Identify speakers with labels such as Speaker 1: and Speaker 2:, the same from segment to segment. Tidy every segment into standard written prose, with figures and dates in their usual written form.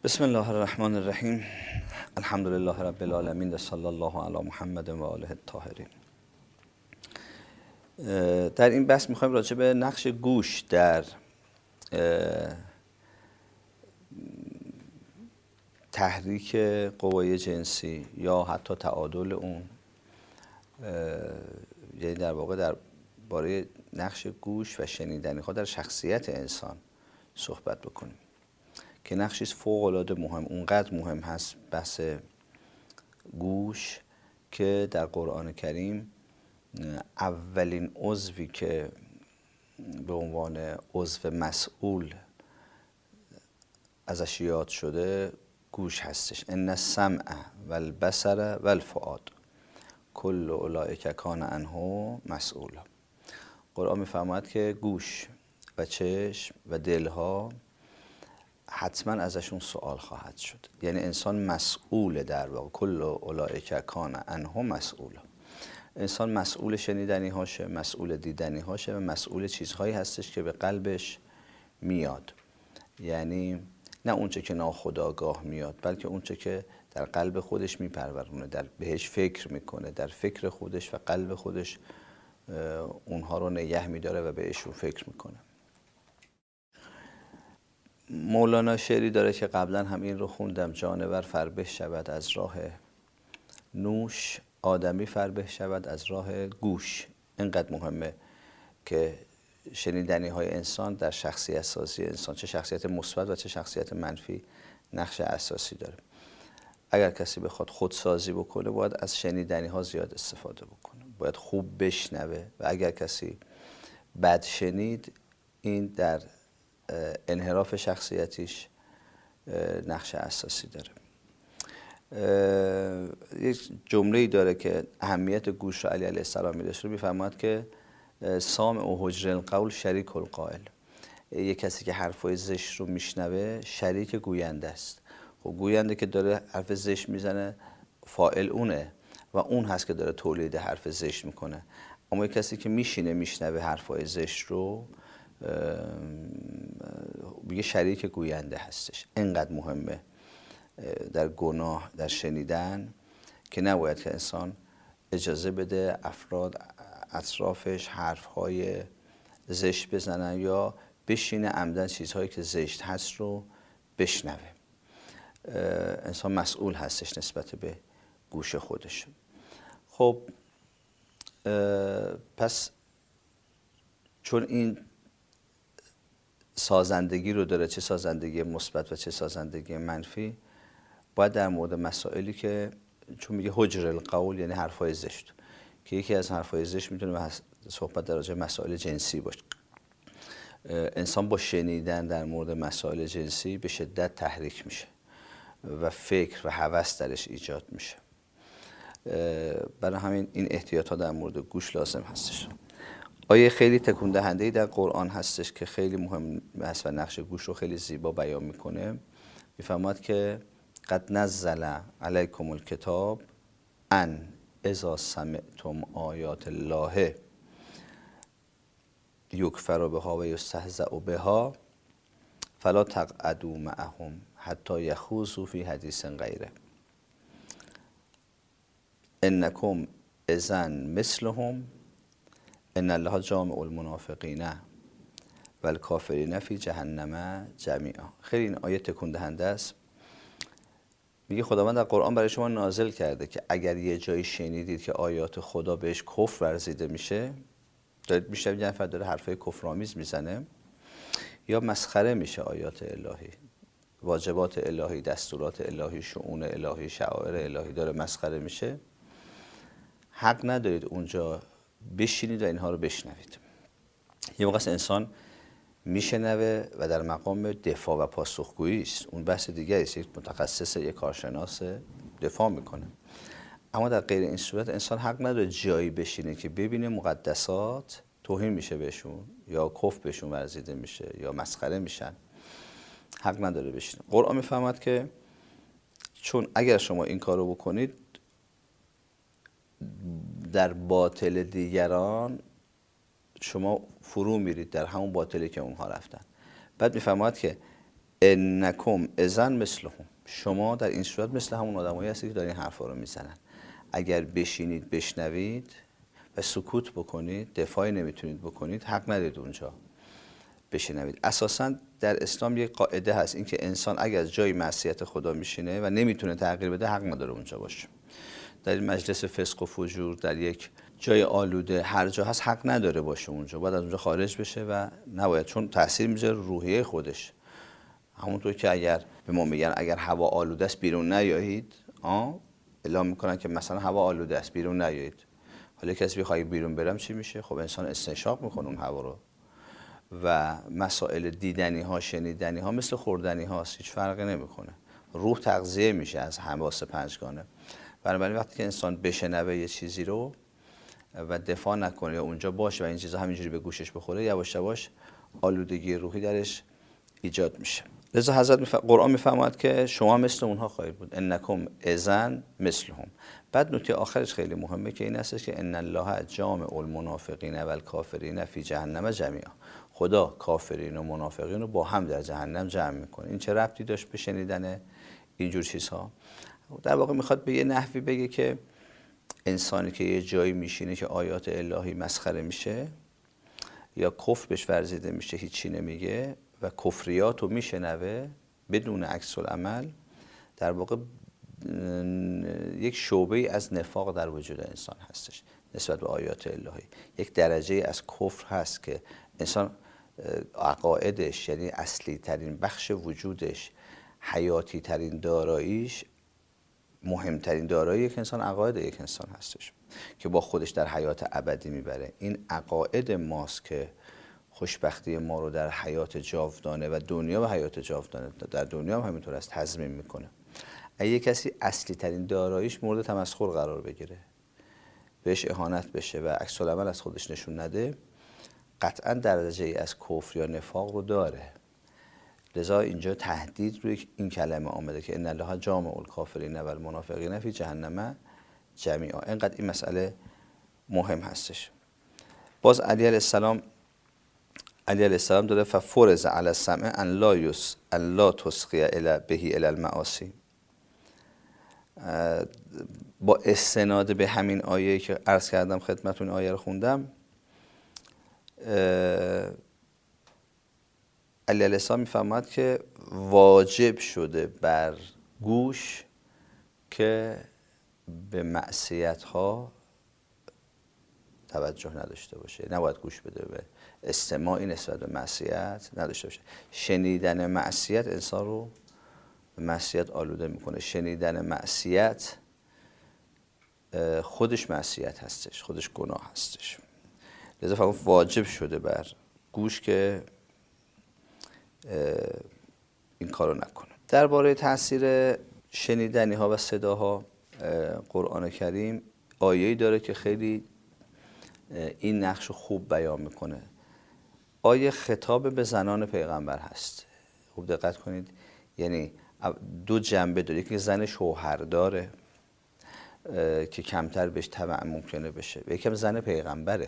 Speaker 1: بسم الله الرحمن الرحیم. الحمد لله رب العالمین و صلی الله علی محمد و آله الطاهرین. در این بحث میخوایم راجع به نقش گوش در تحریک قوای جنسی یا حتی تعادل اون، یعنی در واقع درباره نقش گوش و شنیدنی ها در شخصیت انسان صحبت بکنیم که نقشی فوق‌العاده مهم، اونقدر مهم هست بحث گوش که در قرآن کریم اولین عضوی که به عنوان عضو مسئول ازش یاد شده گوش هستش. ان السمع و البصر و الفؤاد کل اولئک کان عنه مسئولا. قرآن میفرماید که گوش و چشم و دلها حتما ازشون سوال خواهد شد. یعنی انسان مسئول، در واقع کل اولئک کان عنه مسئولا. انسان مسئول شنیدنی هاشه، مسئول دیدنی هاشه و مسئول چیزهایی هستش که به قلبش میاد. یعنی نه اونچه که ناخودآگاه میاد، بلکه اونچه که در قلب خودش میپرورونه، در بهش فکر میکنه، در فکر خودش و قلب خودش اونها رو نگه میداره و بهشون فکر میکنه. مولانا شعری داره که قبلا هم این رو خوندم: جانور فربه شود از راه نوش، آدمی فربه شود از راه گوش. اینقدر مهمه که شنیدنی های انسان در شخصیت سازی انسان، چه شخصیت مثبت و چه شخصیت منفی، نقش اساسی داره. اگر کسی بخواد خودسازی بکنه باید از شنیدنی ها زیاد استفاده بکنه، باید خوب بشنوه و اگر کسی بد شنید این در انحراف شخصیتیش نقش اساسی داره. یک جمله‌ای داره که اهمیت گوش رو علی علیه السلام می‌داشت، می‌فرماد که سامع و حجر القول شریک القائل. یک کسی که حرفای زشت رو میشنوه شریک گوینده است. خب گوینده که داره حرف زشت میزنه فاعل اونه و اون هست که داره تولید حرف زشت میکنه. اما یک کسی که میشینه میشنوه حرفای زشت رو یه شریک گوینده هستش. اینقدر مهمه در گناه، در شنیدن، که نباید که انسان اجازه بده افراد اطرافش حرفهای زشت بزنن یا بشینه عمدن چیزهایی که زشت هست رو بشنوه. انسان مسئول هستش نسبت به گوش خودش. خب پس چون این سازندگی رو داره، چه سازندگی مثبت و چه سازندگی منفی، باید در مورد مسائلی که چون میگه حجر القول یعنی حرفای زشت، که یکی از حرفای زشت میتونه صحبت در راجع مسائل جنسی باشه. انسان با شنیدن در مورد مسائل جنسی به شدت تحریک میشه و فکر و هوس درش ایجاد میشه. برای همین این احتیاطات در مورد گوش لازم هستش. آیه خیلی تکون دهنده‌ای در قرآن هستش که خیلی مهم است و نقش گوش رو خیلی زیبا بیان میکنه. میفرماد که قد نزل علیکم الکتاب ان اذا سمعتم آیات الله یکفر بها و یستهزأ بها فلا تقعدوا معهم حتی یخوضوا فی حدیث غیره انکم اذا مثلهم ان الله جامع المنافقین و الکافرین فی جهنم جمیعا. خیلی این آیه تکون دهنده است. میگه خداوند در قرآن برای شما نازل کرده که اگر یه جایی شنیدید که آیات خدا بهش کفر ورزیده میشه، دارید میشنوید یه نفر داره حرفای کفرآمیز میزنه یا مسخره میشه آیات الهی، واجبات الهی، دستورات الهی، شؤون الهی، شعائر الهی داره مسخره میشه، حق ندارید اونجا بشینید و اینها رو بشنوید. یه موقع انسان میشنوه و در مقام دفاع و پاسخگویی است، اون بحث دیگه است، یک متخصص، یک کارشناس دفاع میکنه. اما در غیر این صورت انسان حق نداره جایی بشینه که ببینه مقدسات توهین میشه بهشون یا کفر بهشون ورزیده میشه یا مسخره میشن. حق نداره بشینه. قرآن میفهمد که چون اگر شما این کارو بکنید در باطل دیگران شما فرو میرید در همون باطلی که اونها رفتن. بعد میفهمد که انکم اذا مثلهم، شما در این صورت مثل همون آدمایی هستید که دارین این حرفا رو میزنن. اگر بشینید بشنوید و سکوت بکنید، دفاعی نمیتونید بکنید، حق ندارید اونجا بشنوید. اساساً در اسلام یک قاعده هست، اینکه انسان اگر از جای معصیت خدا میشینه و نمیتونه تغییر بده، حق نداره اونجا باشه. در این مجلس فسق و فجور، در یک جای آلوده، هر جا هست، حق نداره باشه اونجا، باید از اونجا خارج بشه و نباید، چون تاثیر میذاره روحیه خودش. همونطور که اگر به ما میگن اگر هوا آلوده است بیرون نیایید، اعلام میکنن که مثلا هوا آلوده است بیرون نیایید. حالا کسی بخواد بیرون برم چی میشه؟ خب انسان استنشاق میکنه اون هوا رو. و مسائل دیدنی ها، شنیدنی ها مثل خوردنی هاست، هیچ فرقی نمیکنه. روح تغذیه میشه از حواس پنجگانه. بنابراین وقتی که انسان بشنوه یه چیزی رو و دفاع نکنه یا اونجا باشه و این چیزا همینجوری به گوشش بخوره، یواش یواش آلودگی روحی درش ایجاد میشه. لذا حضرت قرآن میفرماید که شما مثل اونها خواهید بود، انکم اذا مثلهم. بعد نکته آخرش خیلی مهمه که این هستش که ان الله جامع المنافقین و الکافرین فی جهنم جمیعا. خدا کافرین و منافقین رو با هم در جهنم جمع میکنه. این چه ربطی داشت به شنیدن اینجور چیزها؟ در واقع میخواد به یه نحوی بگه که انسانی که یه جایی میشینه که آیات الهی مسخره میشه یا کفر بهش ورزیده میشه، هیچی نمیگه و کفریات رو میشنوه بدون عکس العمل، در واقع یک شعبه از نفاق در وجود انسان هستش نسبت به آیات الهی. یک درجه از کفر هست که انسان عقایدش، یعنی اصلی ترین بخش وجودش، حیاتی ترین داراییش، مهمترین دارایی یک انسان عقاید یک انسان هستش که با خودش در حیات ابدی میبره. این عقاید ماست که خوشبختی ما رو در حیات جاودانه و دنیا و حیات جاودانه در دنیا هم همینطور است تضمین میکنه. اگه کسی اصلی ترین داراییش مورد تمسخر قرار بگیره، بهش اهانت بشه و عکس العمل از خودش نشون نده، قطعا درجه از کفر یا نفاق رو داره. لذا اینجا تهدید روی این کلمه آمده که ان الله جامع الکافرین و المنافقین فی جهنم جمیعا. اینقدر این مسئله مهم هستش. باز علی علیه السلام داره ففرض علی السمع ان لا تصغی بهی الی المعاصی. با استناد به همین آیه که عرض کردم خدمتتون، آیه رو خوندم، علی علیه السلام میفرماد که واجب شده بر گوش که به معصیت ها توجه نداشته باشه، نباید گوش بده، به استماعی نسبت به معصیت نداشته باشه. شنیدن معصیت انسان رو به معصیت آلوده میکنه. شنیدن معصیت خودش معصیت هستش، خودش گناه هستش. لذا فقط واجب شده بر گوش که این کارو نکنه. درباره تاثیر شنیدنی ها و صداها، قرآن کریم آیه‌ای داره که خیلی این نقش رو خوب بیان میکنه. آیه خطاب به زنان پیغمبر هست. خوب دقت کنید، یعنی دو جنبه داره. یکی زن شوهر داره که کمتر بهش طمع ممکنه بشه و یکم زن پیغمبره.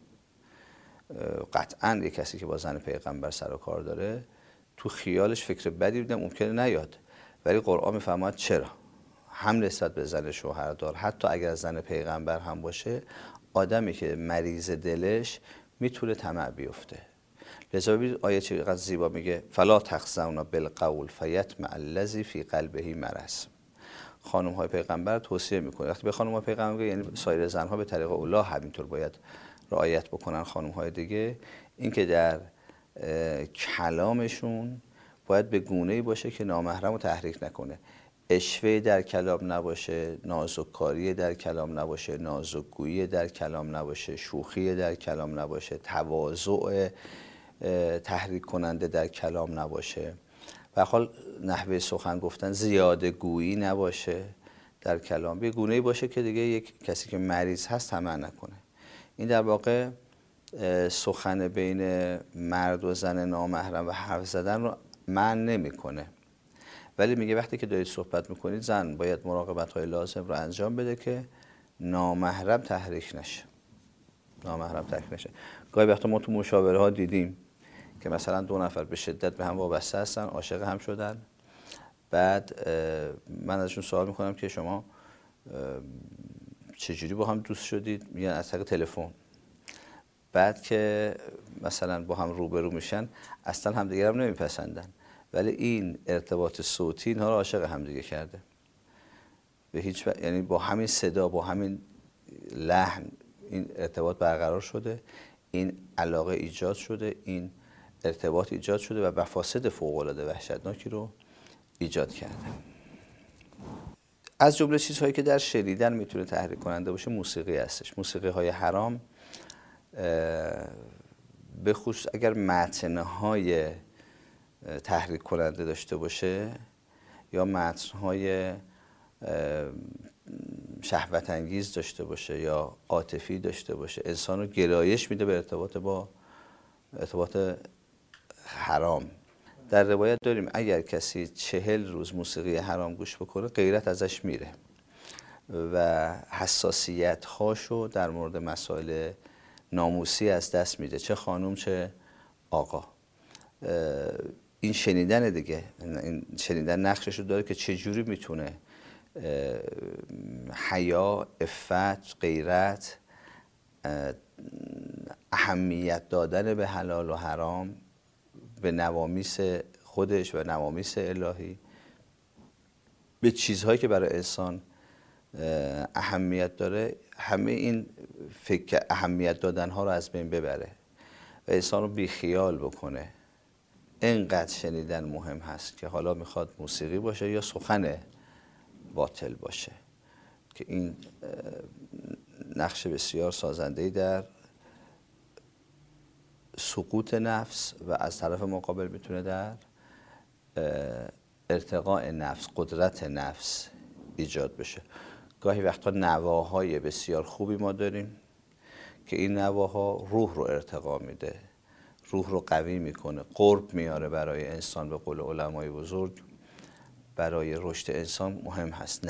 Speaker 1: قطعاً یک کسی که با زن پیغمبر سر و کار داره تو خیالش فکر بدی ممکنه نیاد، ولی قرآن میفرماید چرا هم نسبت به زن شوهردار، حتی اگر زن پیغمبر هم باشه، آدمی که مریض دلش میتونه طمع بیفته. لذا ببینید آیه چقدر زیبا میگه فلا تخضعن بالقول فیطمع الذی فی قلبه مرض. خانم های پیغمبر توصیه میکنه، وقتی به خانم های پیغمبر یعنی سایر زنها به طریق اولا همینطور باید رعایت بکنن. خانم های دیگه این که در کلامشون باید به گونه‌ای باشه که نامحرم رو تحریک نکنه، اشوه در کلام نباشه، نازککاری در کلام نباشه، نازکگویی در کلام نباشه، شوخی در کلام نباشه، تواضع تحریک کننده در کلام نباشه، و حال نحوه سخن گفتن زیاده گویی نباشه در کلام، به گونه‌ای باشه که دیگه یک کسی که مریض هست طمع نکنه. این در واقع سخن بین مرد و زن نامحرم و حرف زدن رو منع نمی‌کنه، ولی میگه وقتی که دارید صحبت میکنید زن باید مراقبت‌های لازم رو انجام بده که نامحرم تحریک نشه. گاهی وقتا ما تو مشاوره ها دیدیم که مثلا 2 نفر به شدت به هم وابسته هستن، عاشق هم شدن، بعد من ازشون سوال میکنم که شما چجوری با هم دوست شدید؟ میگن از طریق تلفن. بعد که مثلا با هم روبرو میشن اصلا همدیگه هم نمیپسندن، ولی این ارتباط صوتی اینها رو عاشق همدیگه کرده. به هیچ یعنی با همین صدا، با همین لحن این ارتباط برقرار شده، این علاقه ایجاد شده، این ارتباط ایجاد شده و مفاسد فوق‌العاده وحشتناکی رو ایجاد کرده. از جمله چیزهایی که در شنیدن میتونه تحریک کننده باشه موسیقی هستش. موسیقی های حرام به خصوص اگر متن‌های تحریک کننده داشته باشه یا متن‌های شهوت انگیز داشته باشه یا عاطفی داشته باشه، انسان رو گرایش میده به ارتباط حرام. در روایت داریم اگر کسی 40 روز موسیقی حرام گوش بکنه غیرت ازش میره و حساسیت هاشو در مورد مسائل ناموسی از دست میده، چه خانوم چه آقا. این شنیدن دیگه، این شنیدن نقششو داره که چجوری میتونه حیا، عفت، غیرت، اهمیت دادن به حلال و حرام، به نوامیس خودش و نوامیس الهی، به چیزهایی که برای انسان اهمیت داره، همه این فکر اهمیت دادن ها رو از بین ببره و انسان رو بیخیال بکنه. اینقدر شنیدن مهم هست که حالا میخواد موسیقی باشه یا سخن باطل باشه، که این نقش بسیار سازنده‌ای در سقوط نفس و از طرف مقابل میتونه در ارتقاء نفس، قدرت نفس ایجاد بشه. گاهی وقتا نواهای بسیار خوبی ما داریم که این نواها روح رو ارتقا میده، روح رو قوی میکنه، قرب میاره برای انسان. به قول علمای بزرگ برای رشد انسان مهم هست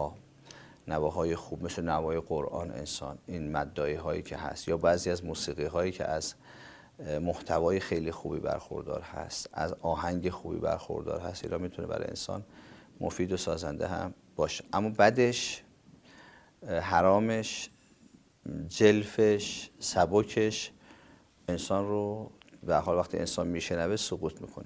Speaker 1: نواهای خوب مثل نوای قرآن انسان، این مداعی هایی که هست یا بعضی از موسیقی هایی که از محتوای خیلی خوبی برخوردار هست، از آهنگ خوبی برخوردار هست، اینا میتونه برای انسان مفید و سازنده هم باشه. اما بدش، حرامش، جلفش، سبکش انسان رو به حال وقتی انسان میشنوه سقوط میکنه.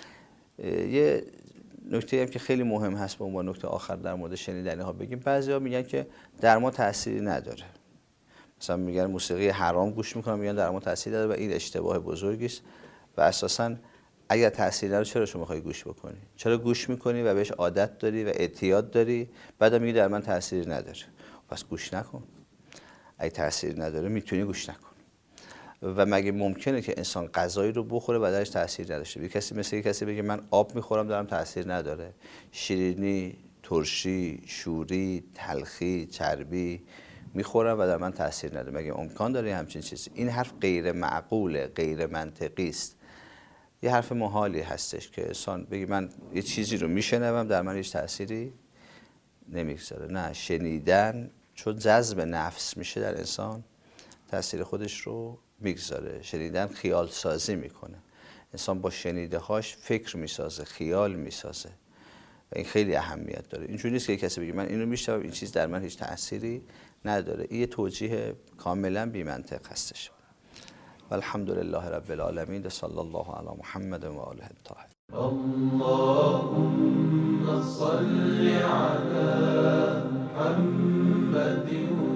Speaker 1: یه نکته هم که خیلی مهم هست به عنوان نکته آخر در مورد شنیدنی ها بگیم، بعضیا میگن که در ما تأثیری نداره، مثلا میگن موسیقی حرام گوش میکنم، میگن در ما تأثیری نداره و این اشتباه بزرگی است و اساساً اگر تأثیر نداره چرا شما میخوای گوش بکنی؟ چرا گوش میکنی و بهش عادت داری و اعتیاد داری، بعدم میگی در من تأثیری نداره؟ پس گوش نکن. اگه تأثیر نداره میتونی گوش نکن. و مگه ممکنه که انسان غذایی رو بخوره و درش تأثیر نداشته باشه؟ کسی مثل کسی بگه من آب میخورم دارم تأثیر نداره، شیرینی، ترشی، شوری، تلخی، چربی میخورم و در من تأثیر نداره. مگه امکان داره همچین چیزی؟ این حرف غیر معقوله، غیر منطقی است. یه حرف محالی هستش که انسان بگه من یه چیزی رو میشنوم در من هیچ تأثیری نمیگذاره. نه، شنیدن چون جذب نفس میشه در انسان تأثیر خودش رو میگذاره. شنیدن خیال سازی میکنه، انسان با شنیده هاش فکر میسازه، خیال میسازه و این خیلی اهمیت داره. اینجوری نیست که کسی بگه من اینو میشنوم این چیز در من هیچ تأثیری نداره. این یه توجیه کاملا بی منطق هستش. والحمد لله رب العالمین. صلی الله علی محمد و آله الطاهرین.
Speaker 2: اللهم صل على محمد